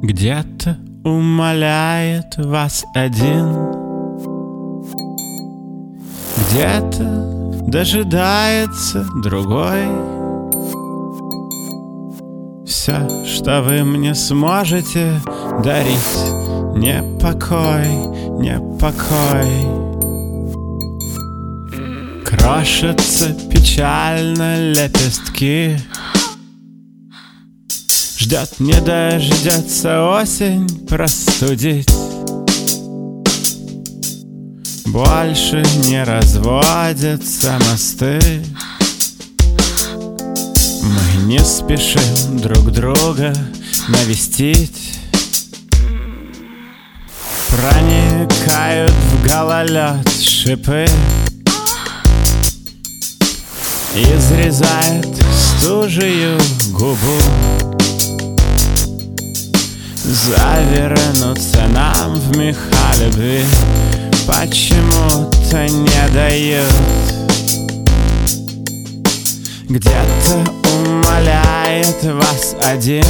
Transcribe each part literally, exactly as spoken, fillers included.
Где-то умоляет вас один, где-то дожидается другой. Все, что вы мне сможете дарить, не покой, не покой. Крошатся печально лепестки, ждет, не дождется осень простудить. Больше не разводятся мосты, мы не спешим друг друга навестить. Проникают в гололед шипы, изрезает стужею губу. Завернуться нам в меха любви почему-то не дают. Где-то умоляет вас один,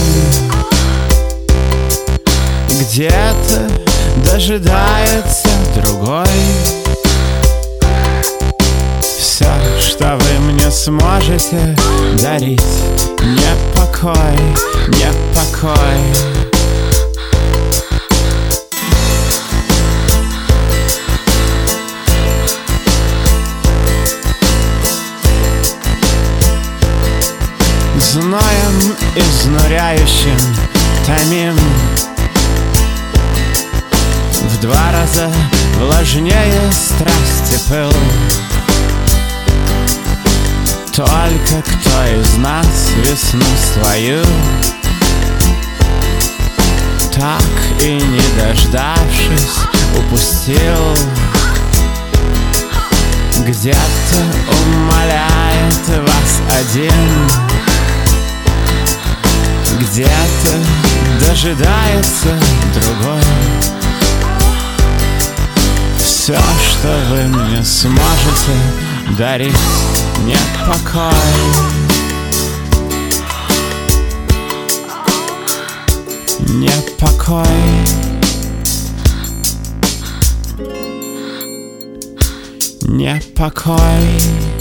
где-то дожидается другой. Все, что вы мне сможете дарить, не покой, не покой. Зноем изнуряющим томим, в два раза влажнее страсти пыл. Только кто из нас весну свою так и не дождавшись упустил. Где-то умоляет вас один, где-то дожидается другой. Все, что вы мне сможете дарить, не покой, не покой, не покой.